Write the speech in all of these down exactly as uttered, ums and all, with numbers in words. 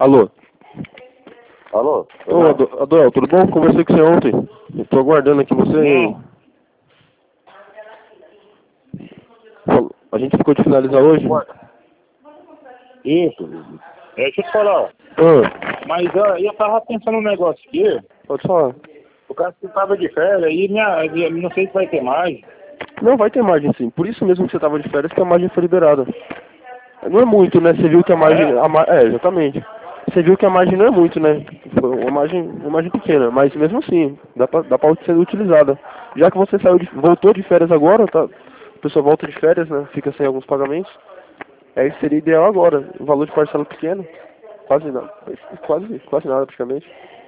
Alô? Alô? Ô, Ado- Adorel, tudo bom? Conversei com você ontem. Eu tô aguardando aqui você. Não. Falou- A gente ficou de finalizar hoje? Isso. É, deixa eu te falar. Ah, Mas ó, eu tava pensando num negócio aqui. pode falar. O cara que tava de férias aí, minha, eu não sei se vai ter mais. Não, vai ter margem sim. Por isso mesmo que você tava de férias que a margem foi liberada. Não é muito, né? Você viu que a margem... É? A mar... É, exatamente. Você viu que a margem não é muito, né? Foi uma margem, uma margem pequena. Mas mesmo assim, dá pra, dá pra ser utilizada. Já que você saiu de... voltou de férias agora, tá? A pessoa volta de férias, né? Fica sem alguns pagamentos. É, seria ideal agora. O valor de parcela pequeno. Quase nada. Quase, quase nada, praticamente.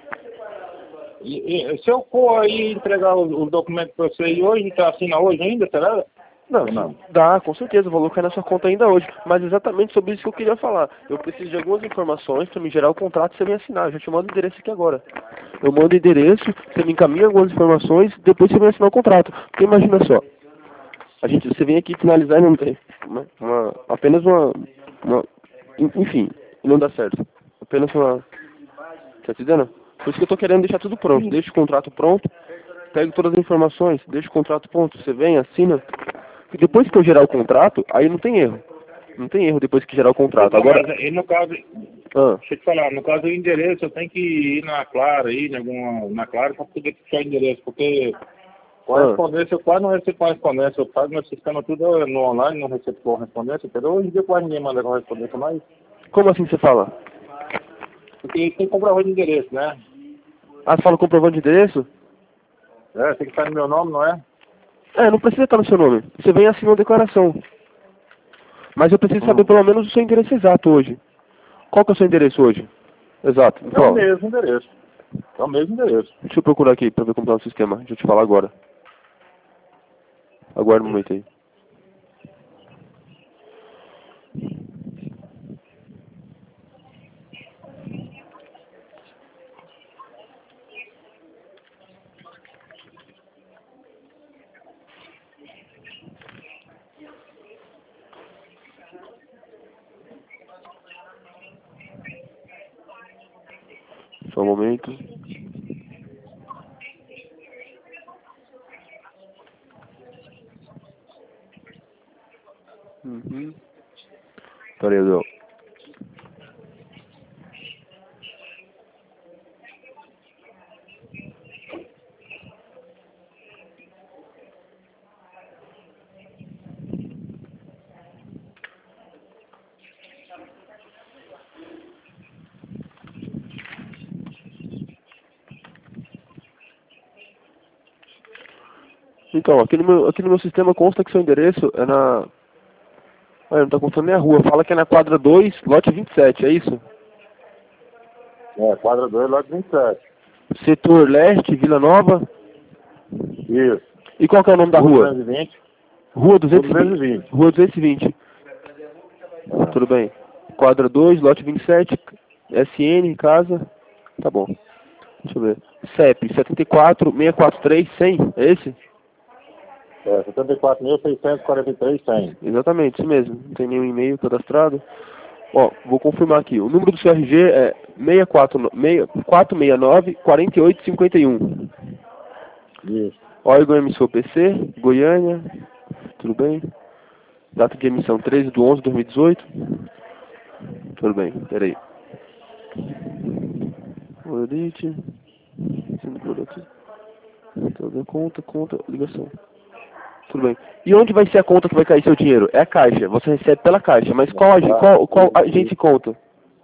E, e, se eu for aí entregar os, os documentos pra você aí hoje, tá assina hoje ainda, será? Não, Ou não? dá, com certeza, o valor cai na sua conta ainda hoje. Mas exatamente sobre isso que eu queria falar. Eu preciso de algumas informações para me gerar o contrato e você vem assinar. Eu já te mando o endereço aqui agora. Eu mando o endereço, você me encaminha algumas informações, depois você vem assinar o contrato. Porque imagina só, a gente, você vem aqui finalizar e não tem. Uma, uma- apenas uma, uma. Enfim, não dá certo. Apenas uma. Tá entendendo? Por isso que eu tô querendo deixar tudo pronto. Deixa o contrato pronto, pego todas as informações, deixa o contrato pronto, você vem, assina. E depois que eu gerar o contrato, aí não tem erro. Não tem erro depois que gerar o contrato. Então, Agora. mas aí no caso, Ah, deixa eu te falar, no caso do endereço, eu tenho que ir na Clara aí, em alguma, na Clara, pra poder puxar o endereço, porque ah. correspondência, eu quase não recebo correspondência, eu faço meu sistema tudo no online, não recebo correspondência, entendeu? Hoje em dia quase ninguém manda correspondência mais, Como assim você fala? porque tem que comprovar de endereço, né? Ah, você fala comprovante de endereço? É, tem que estar no meu nome, não é? É, não precisa estar no seu nome. Você vem e assina uma declaração. Mas eu preciso saber Hum. pelo menos o seu endereço exato hoje. Qual que é o seu endereço hoje? Exato. Me É o fala. mesmo endereço, é o mesmo endereço. Deixa eu procurar aqui pra ver como tá o sistema. Deixa eu te falar agora. Aguarda um momento aí. Só um momento. Uhum. Peraí, Adel. Então, aqui no, meu, aqui no meu sistema consta que seu endereço é na... Olha, não tá contando nem a rua. Fala que é na quadra dois, lote vinte e sete, é isso? É, quadra dois, lote vinte e sete. Setor Leste, Vila Nova. Isso. E qual que é o nome da Rua rua? duzentos e vinte. Rua Rua duzentos e duzentos e vinte. vinte. Rua duzentos e vinte. É. Tudo bem. Quadra dois, lote vinte e sete, S N, casa. Tá bom. Deixa eu ver. C E P, setenta e quatro, seiscentos e quarenta e três, cem. É esse? É, setenta e quatro mil, seiscentos e quarenta e três, cem. Exatamente, isso mesmo. Não tem nenhum e-mail cadastrado. Ó, vou confirmar aqui. O número do seu R G é seis quatro nove, quatro seis nove, quatro oito cinco um. Isso. Órgão emissor P C, Goiânia. Tudo bem? Data de emissão treze de onze de dois mil e dezoito. Tudo bem, peraí. Orite. Sendo produto. Toda conta, conta, ligação. Tudo bem. E onde vai ser a conta que vai cair seu dinheiro? É a caixa. Você recebe pela caixa. Mas qual, ag- Tá. qual, qual agência e conta?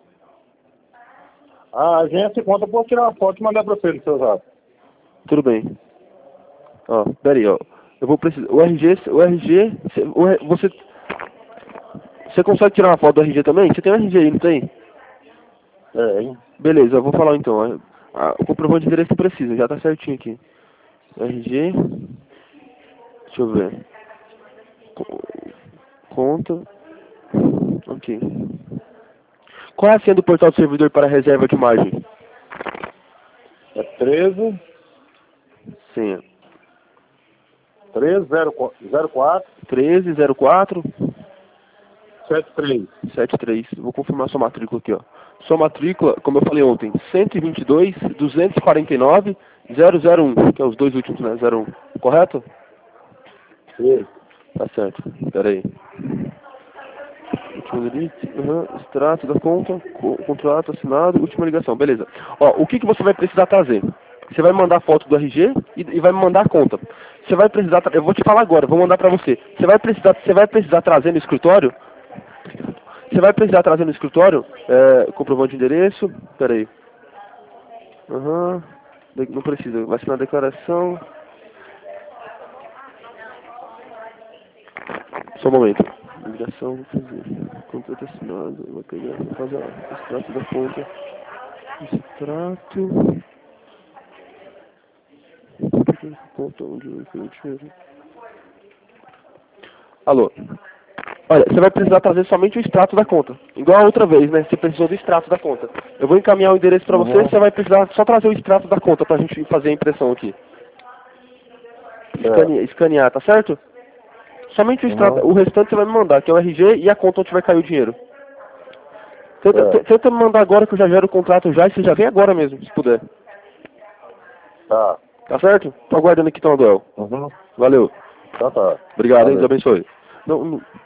A agência conta, eu posso tirar uma foto e mandar para você no seu zap. Tudo bem. Ó, peraí, ó. Eu vou precisar. O R G, o R G, cê- o R- você. Você consegue tirar uma foto do R G também? Você tem o R G aí, não tem? É, hein? Beleza, eu vou falar então. Ah, o comprovante de endereço que precisa, já tá certinho aqui. R G. Deixa eu ver. Co- Conta. Ok. Qual é a senha do portal do servidor para reserva de margem? É treze, Senha. treze, zero quatro, treze zero quatro, sete três. sete três. Vou confirmar sua matrícula aqui, ó. Sua matrícula, como eu falei ontem, cento e vinte e dois, duzentos e quarenta e nove, zero zero um, que é os dois últimos, né? zero um. Correto? Sim. Tá certo. Pera aí. Última elite, uhum. Extrato da conta, co contrato assinado, última ligação. Beleza. Ó, o que, que você vai precisar trazer? Você vai mandar foto do R G e, e vai me mandar a conta. Você vai precisar, eu vou te falar agora, vou mandar pra você. Você vai precisar, você vai precisar trazer no escritório. Você vai precisar trazer no escritório é, comprovante de endereço. Pera aí. Aham. Uhum. Não precisa. Vai assinar a declaração. Só um momento. Ligação, vou fazer. Contrato assinado. Vou pegar, vou fazer o extrato da conta. Extrato. Conta onde eu fui o dinheiro. Alô. Olha, você vai precisar trazer somente o extrato da conta. Igual a outra vez, né? Você precisou do extrato da conta. Eu vou encaminhar o endereço pra você, Uhum. você vai precisar só trazer o extrato da conta pra gente fazer a impressão aqui. Escanear, escanear, tá certo? Somente o extrato, Uhum. o restante você vai me mandar, que é o R G e a conta onde vai cair o dinheiro. Tenta, É. tenta me mandar agora que eu já gero o contrato já e você já vem agora mesmo, se puder. Tá. Tá certo? Tô aguardando aqui, Tom Aduel. Uhum. Valeu. Tá, tá. Obrigado, hein? Valeu. Deus abençoe. Não, não...